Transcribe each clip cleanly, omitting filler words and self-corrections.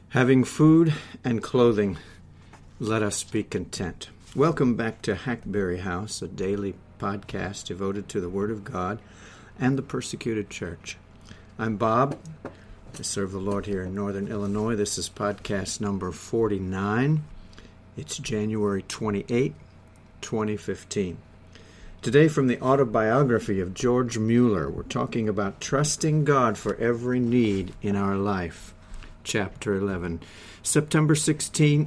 Having food and clothing, let us be content. Welcome back to Hackberry House, a daily podcast devoted to the Word of God and the persecuted church. I'm Bob. I serve the Lord here in Northern Illinois. This is podcast number 49. It's January 28, 2015. Today, from the autobiography of George Mueller, we're talking about trusting God for every need in our life. Chapter 11, September 16,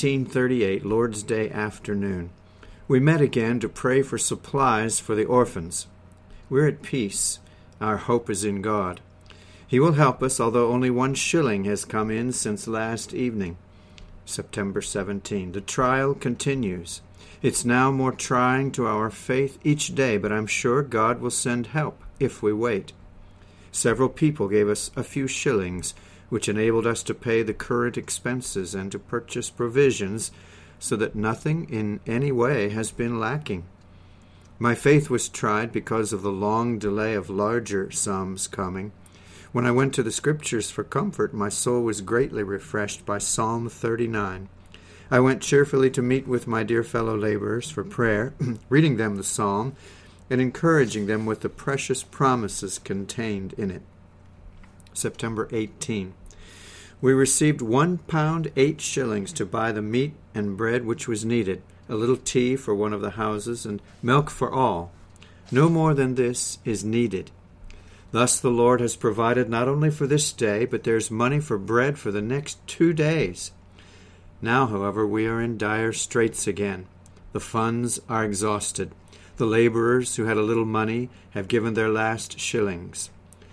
1838, Lord's Day afternoon. We met again to pray for supplies for the orphans. We're at peace. Our hope is in God. He will help us, although only 1 shilling has come in since last evening. September 17, the trial continues. It's now more trying to our faith each day, but I'm sure God will send help if we wait. Several people gave us a few shillings, which enabled us to pay the current expenses and to purchase provisions so that nothing in any way has been lacking. My faith was tried because of the long delay of larger sums coming. When I went to the Scriptures for comfort, my soul was greatly refreshed by Psalm 39. I went cheerfully to meet with my dear fellow laborers for prayer, reading them the psalm and encouraging them with the precious promises contained in it. September 18. We received £1 8 shillings to buy the meat and bread which was needed, a little tea for one of the houses, and milk for all. No more than this is needed. Thus the Lord has provided not only for this day, but there's money for bread for the next 2 days. Now, however, we are in dire straits again. The funds are exhausted. The laborers who had a little money have given their last shillings.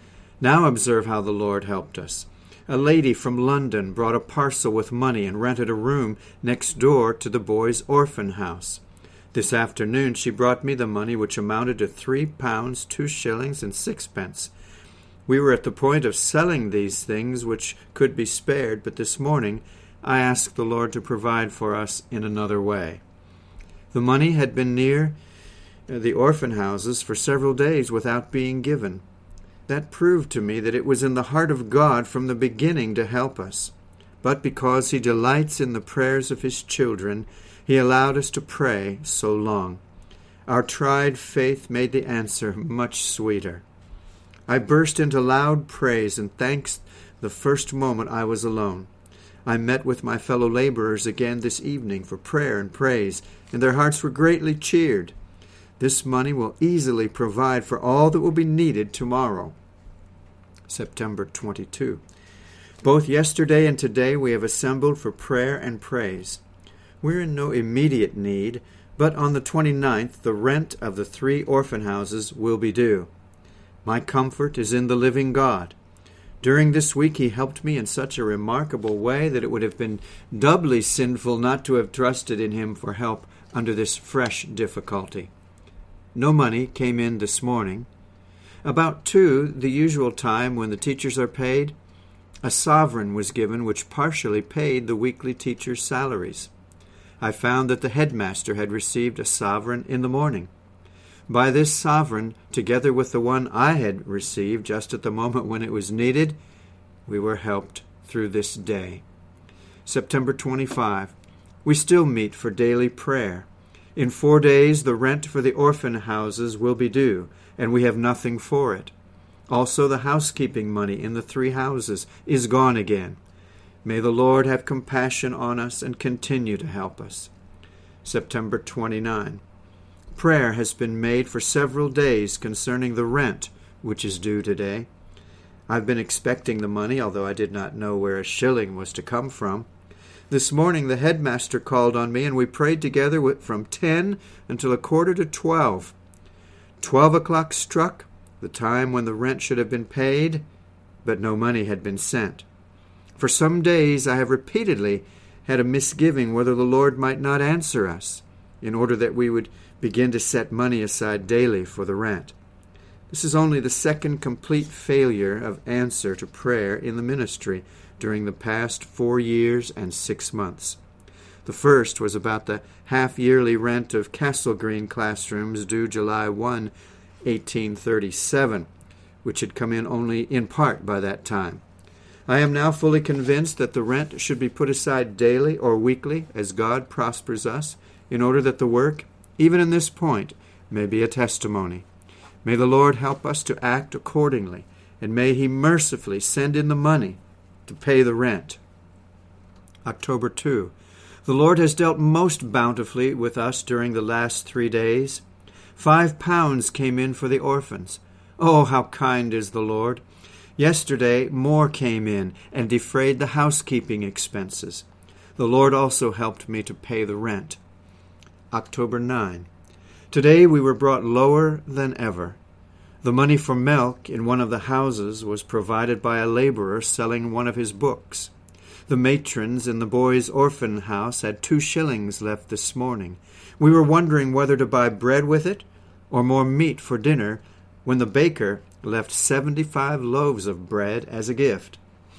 Now observe how the Lord helped us. A lady from London brought a parcel with money and rented a room next door to the boys' orphan house. This afternoon she brought me the money, which amounted to £3, 2 shillings and 6 pence. We were at the point of selling these things which could be spared, but this morning I asked the Lord to provide for us in another way. The money had been near the orphan houses for several days without being given. That proved to me that it was in the heart of God from the beginning to help us. But because He delights in the prayers of His children, He allowed us to pray so long. Our tried faith made the answer much sweeter. I burst into loud praise and thanks the first moment I was alone. I met with my fellow laborers again this evening for prayer and praise, and their hearts were greatly cheered. This money will easily provide for all that will be needed tomorrow. September 22. Both yesterday and today we have assembled for prayer and praise. We're in no immediate need, but on the 29th the rent of the 3 orphan houses will be due. My comfort is in the living God. During this week He helped me in such a remarkable way that it would have been doubly sinful not to have trusted in Him for help under this fresh difficulty. No money came in this morning. About 2, the usual time when the teachers are paid, a sovereign was given which partially paid the weekly teachers' salaries. I found that the headmaster had received a sovereign in the morning. By this sovereign, together with the one I had received just at the moment when it was needed, we were helped through this day. September 25. We still meet for daily prayer. In 4 days the rent for the orphan houses will be due, and we have nothing for it. Also the housekeeping money in the 3 houses is gone again. May the Lord have compassion on us and continue to help us. September 29. Prayer has been made for several days concerning the rent, which is due today. I've been expecting the money, although I did not know where a shilling was to come from. This morning the headmaster called on me, and we prayed together from 10 until 11:45. 12 o'clock struck, the time when the rent should have been paid, but no money had been sent. For some days I have repeatedly had a misgiving whether the Lord might not answer us, in order that we would begin to set money aside daily for the rent. This is only the second complete failure of answer to prayer in the ministry during the past 4 years and 6 months. The first was about the half-yearly rent of Castle Green classrooms due July 1, 1837, which had come in only in part by that time. I am now fully convinced that the rent should be put aside daily or weekly as God prospers us, in order that the work, even in this point, may be a testimony. May the Lord help us to act accordingly, and may He mercifully send in the money to pay the rent. October 2. The Lord has dealt most bountifully with us during the last 3 days. 5 pounds came in for the orphans. Oh, how kind is the Lord! Yesterday more came in and defrayed the housekeeping expenses. The Lord also helped me to pay the rent. October 9. Today we were brought lower than ever. The money for milk in one of the houses was provided by a laborer selling one of his books. The matrons in the boys' orphan house had 2 shillings left this morning. We were wondering whether to buy bread with it or more meat for dinner when the baker left 75 loaves of bread as a gift.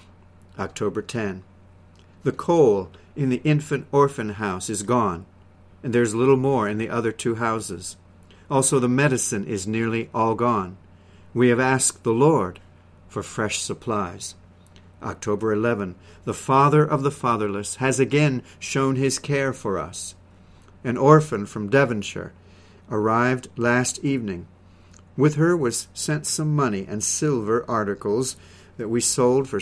October 10. The coal in the infant orphan house is gone, and there's little more in the other 2 houses. Also the medicine is nearly all gone. We have asked the Lord for fresh supplies. October 11. The Father of the fatherless has again shown His care for us. An orphan from Devonshire arrived last evening. With her was sent some money and silver articles that we sold for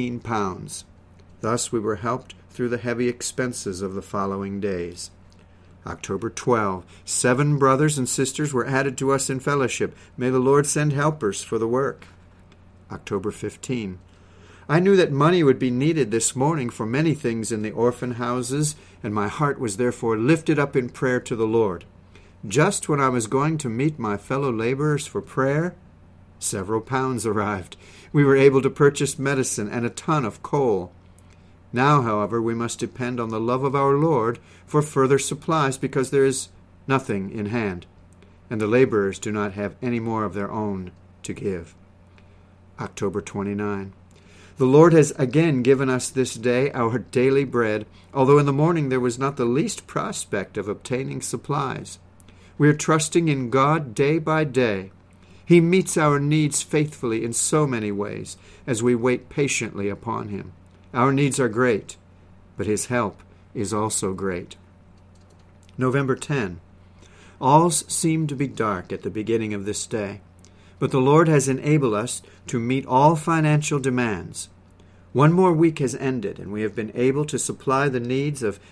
£16. Thus we were helped through the heavy expenses of the following days. October 12. 7 brothers and sisters were added to us in fellowship. May the Lord send helpers for the work. October 15. I knew that money would be needed this morning for many things in the orphan houses, and my heart was therefore lifted up in prayer to the Lord. Just when I was going to meet my fellow laborers for prayer, several pounds arrived. We were able to purchase medicine and a ton of coal. Now, however, we must depend on the love of our Lord for further supplies, because there is nothing in hand, and the laborers do not have any more of their own to give. October 29. The Lord has again given us this day our daily bread, although in the morning there was not the least prospect of obtaining supplies. We are trusting in God day by day. He meets our needs faithfully in so many ways as we wait patiently upon Him. Our needs are great, but His help is also great. November 10. All seemed to be dark at the beginning of this day, but the Lord has enabled us to meet all financial demands. 1 more week has ended, and we have been able to supply the needs of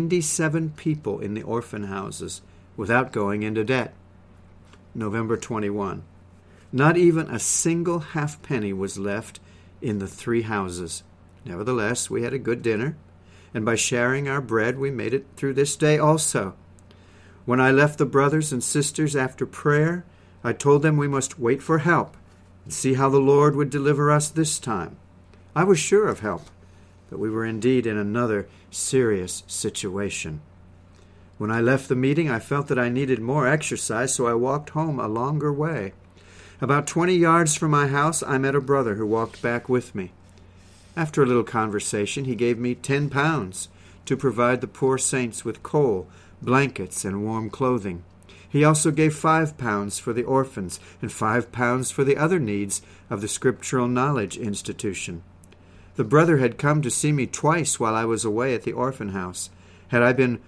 97 people in the orphan houses without going into debt. November 21. Not even a single halfpenny was left in the 3 houses. Nevertheless, we had a good dinner, and by sharing our bread we made it through this day also. When I left the brothers and sisters after prayer, I told them we must wait for help and see how the Lord would deliver us this time. I was sure of help, but we were indeed in another serious situation. When I left the meeting, I felt that I needed more exercise, so I walked home a longer way. About 20 yards from my house, I met a brother who walked back with me. After a little conversation, he gave me £10 to provide the poor saints with coal, blankets, and warm clothing. He also gave £5 for the orphans and £5 for the other needs of the Scriptural Knowledge Institution. The brother had come to see me twice while I was away at the orphan house. Had I been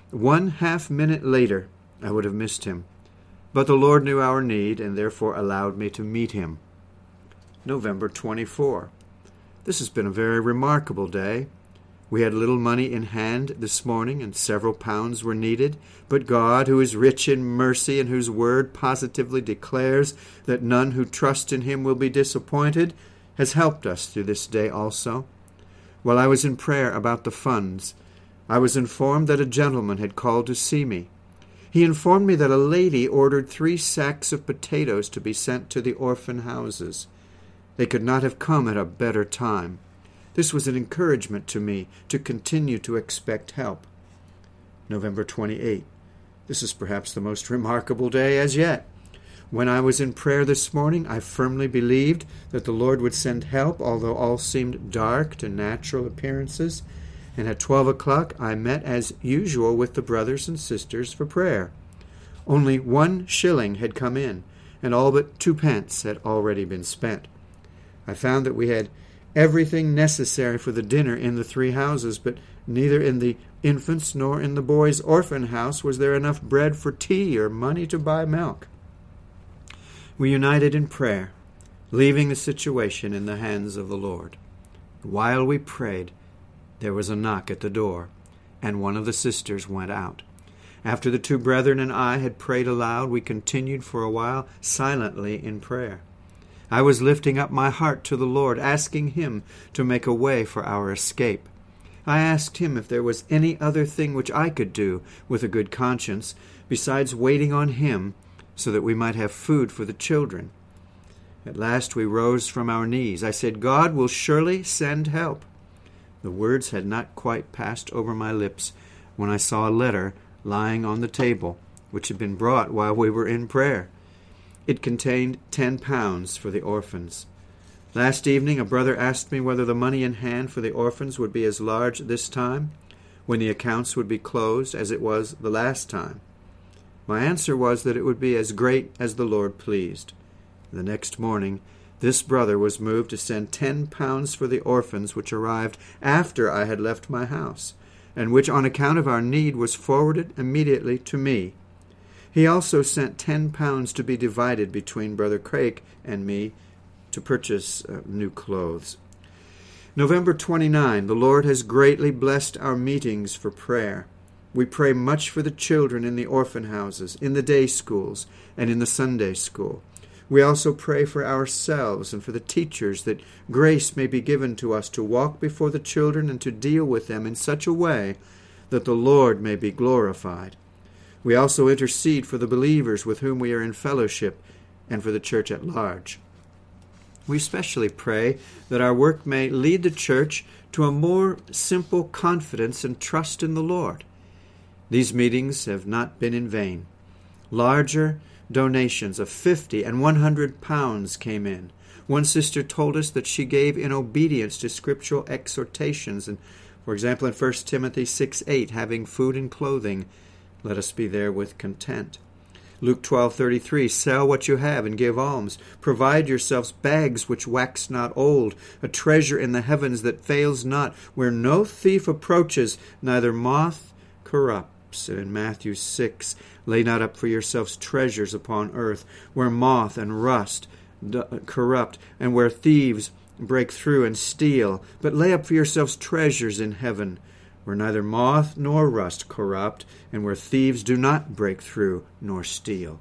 1/2 minute later, I would have missed him. But the Lord knew our need and therefore allowed me to meet him. November 24. This has been a very remarkable day. We had little money in hand this morning, and several pounds were needed. But God, who is rich in mercy and whose word positively declares that none who trust in Him will be disappointed, has helped us through this day also. While I was in prayer about the funds, I was informed that a gentleman had called to see me. He informed me that a lady ordered 3 sacks of potatoes to be sent to the orphan houses. They could not have come at a better time. This was an encouragement to me to continue to expect help. November 28. This is perhaps the most remarkable day as yet. When I was in prayer this morning, I firmly believed that the Lord would send help, although all seemed dark to natural appearances. And at 12 o'clock I met as usual with the brothers and sisters for prayer. Only 1 shilling had come in, and all but 2 pence had already been spent. I found that we had everything necessary for the dinner in the 3 houses, but neither in the infants nor in the boys' orphan house was there enough bread for tea or money to buy milk. We united in prayer, leaving the situation in the hands of the Lord. While we prayed, there was a knock at the door, and one of the sisters went out. After the 2 brethren and I had prayed aloud, we continued for a while silently in prayer. I was lifting up my heart to the Lord, asking Him to make a way for our escape. I asked Him if there was any other thing which I could do with a good conscience, besides waiting on Him, so that we might have food for the children. At last we rose from our knees. I said, God will surely send help. The words had not quite passed over my lips when I saw a letter lying on the table, which had been brought while we were in prayer. It contained 10 pounds for the orphans. Last evening a brother asked me whether the money in hand for the orphans would be as large this time, when the accounts would be closed, as it was the last time. My answer was that it would be as great as the Lord pleased. The next morning this brother was moved to send 10 pounds for the orphans, which arrived after I had left my house, and which on account of our need was forwarded immediately to me. He also sent 10 pounds to be divided between Brother Craig and me to purchase new clothes. November 29, the Lord has greatly blessed our meetings for prayer. We pray much for the children in the orphan houses, in the day schools, and in the Sunday school. We also pray for ourselves and for the teachers, that grace may be given to us to walk before the children and to deal with them in such a way that the Lord may be glorified. We also intercede for the believers with whom we are in fellowship and for the church at large. We especially pray that our work may lead the church to a more simple confidence and trust in the Lord. These meetings have not been in vain. Larger donations of 50 and 100 pounds came in. One sister told us that she gave in obedience to scriptural exhortations, and, for example, in 1 Timothy 6:8, having food and clothing, let us be there with content. Luke 12:33, sell what you have and give alms. Provide yourselves bags which wax not old, a treasure in the heavens that fails not, where no thief approaches, neither moth corrupts. And in Matthew 6, lay not up for yourselves treasures upon earth, where moth and rust corrupt, and where thieves break through and steal. But lay up for yourselves treasures in heaven, where neither moth nor rust corrupt, and where thieves do not break through nor steal.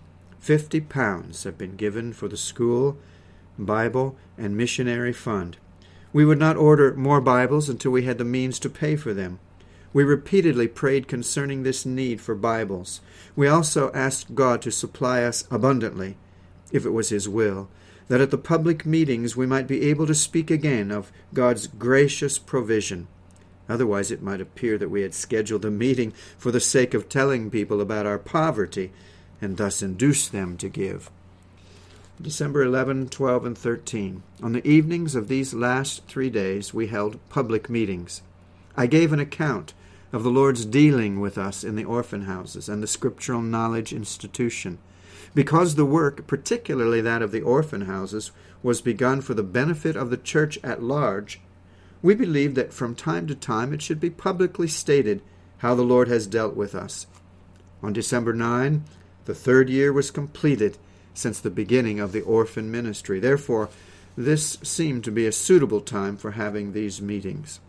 50 pounds have been given for the school, Bible, and missionary fund. We would not order more Bibles until we had the means to pay for them. We repeatedly prayed concerning this need for Bibles. We also asked God to supply us abundantly, if it was His will, that at the public meetings we might be able to speak again of God's gracious provision. Otherwise it might appear that we had scheduled a meeting for the sake of telling people about our poverty, and thus induce them to give. December 11, 12, and 13. On the evenings of these last 3 days we held public meetings. I gave an account of the Lord's dealing with us in the orphan houses and the Scriptural Knowledge Institution. Because the work, particularly that of the orphan houses, was begun for the benefit of the church at large, we believe that from time to time it should be publicly stated how the Lord has dealt with us. On December 9, the 3rd year was completed since the beginning of the orphan ministry. Therefore, this seemed to be a suitable time for having these meetings.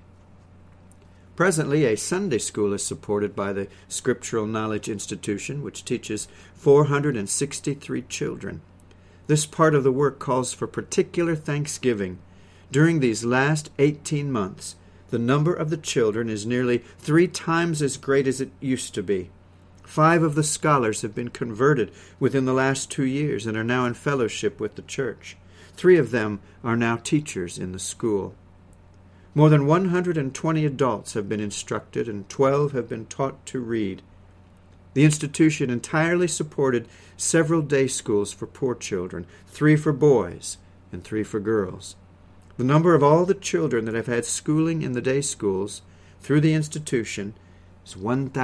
Presently, a Sunday school is supported by the Scriptural Knowledge Institution, which teaches 463 children. This part of the work calls for particular thanksgiving. During these last 18 months, the number of the children is nearly 3 times as great as it used to be. 5 of the scholars have been converted within the last 2 years and are now in fellowship with the church. 3 of them are now teachers in the school. More than 120 adults have been instructed, and 12 have been taught to read. The institution entirely supported several day schools for poor children, 3 for boys and 3 for girls. The number of all the children that have had schooling in the day schools through the institution is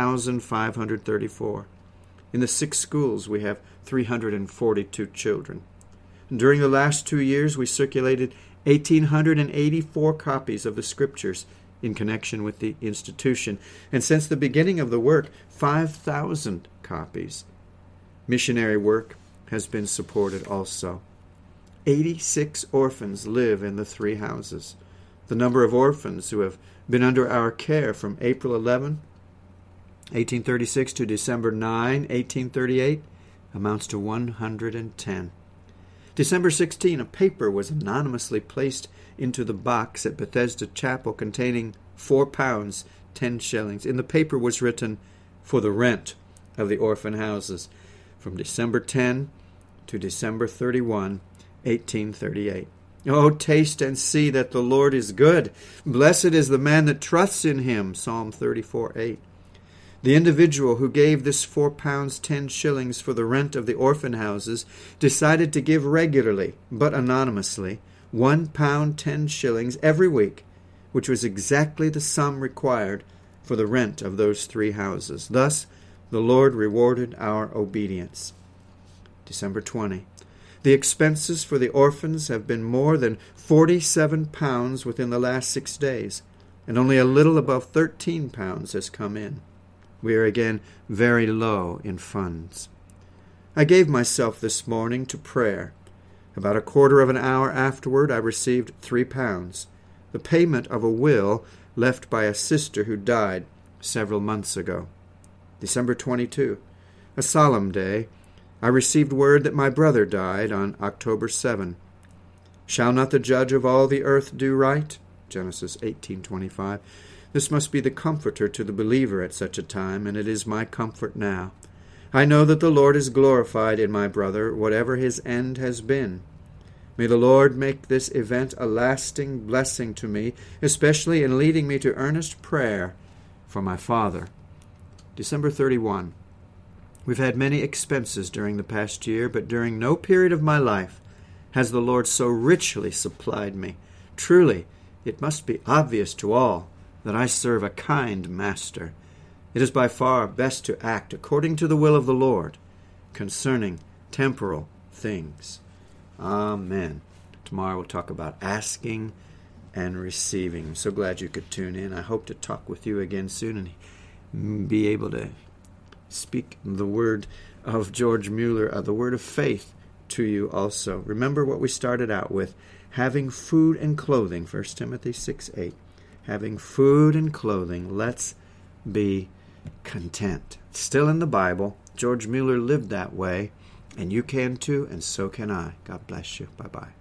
1,534. In the 6 schools we have 342 children. During the last 2 years we circulated 1,884 copies of the Scriptures in connection with the institution, and since the beginning of the work, 5,000 copies. Missionary work has been supported also. 86 orphans live in the 3 houses. The number of orphans who have been under our care from April 11, 1836 to December 9, 1838 amounts to 110. December 16, a paper was anonymously placed into the box at Bethesda Chapel containing £4, 10 shillings. In the paper was written, "For the rent of the orphan houses," from December 10 to December 31, 1838. Oh, taste and see that the Lord is good. Blessed is the man that trusts in him, Psalm 34:8. The individual who gave this £4, 10 shillings for the rent of the orphan houses decided to give regularly, but anonymously, £1, 10 shillings every week, which was exactly the sum required for the rent of those 3 houses. Thus, the Lord rewarded our obedience. December 20. The expenses for the orphans have been more than £47 within the last 6 days, and only a little above £13 has come in. We are again very low in funds. I gave myself this morning to prayer. About a quarter of an hour afterward, I received £3, the payment of a will left by a sister who died several months ago. December 22, a solemn day, I received word that my brother died on October 7. Shall not the judge of all the earth do right? Genesis 18:25. This must be the comforter to the believer at such a time, and it is my comfort now. I know that the Lord is glorified in my brother, whatever his end has been. May the Lord make this event a lasting blessing to me, especially in leading me to earnest prayer for my father. December 31. We've had many expenses during the past year, but during no period of my life has the Lord so richly supplied me. Truly, it must be obvious to all that I serve a kind master. It is by far best to act according to the will of the Lord concerning temporal things. Amen. Tomorrow we'll talk about asking and receiving. I'm so glad you could tune in. I hope to talk with you again soon and be able to speak the word of George Mueller, the word of faith to you also. Remember what we started out with, having food and clothing, 1 Timothy 6:8. Having food and clothing, let's be content. It's still in the Bible. George Mueller lived that way, and you can too, and so can I. God bless you. Bye-bye.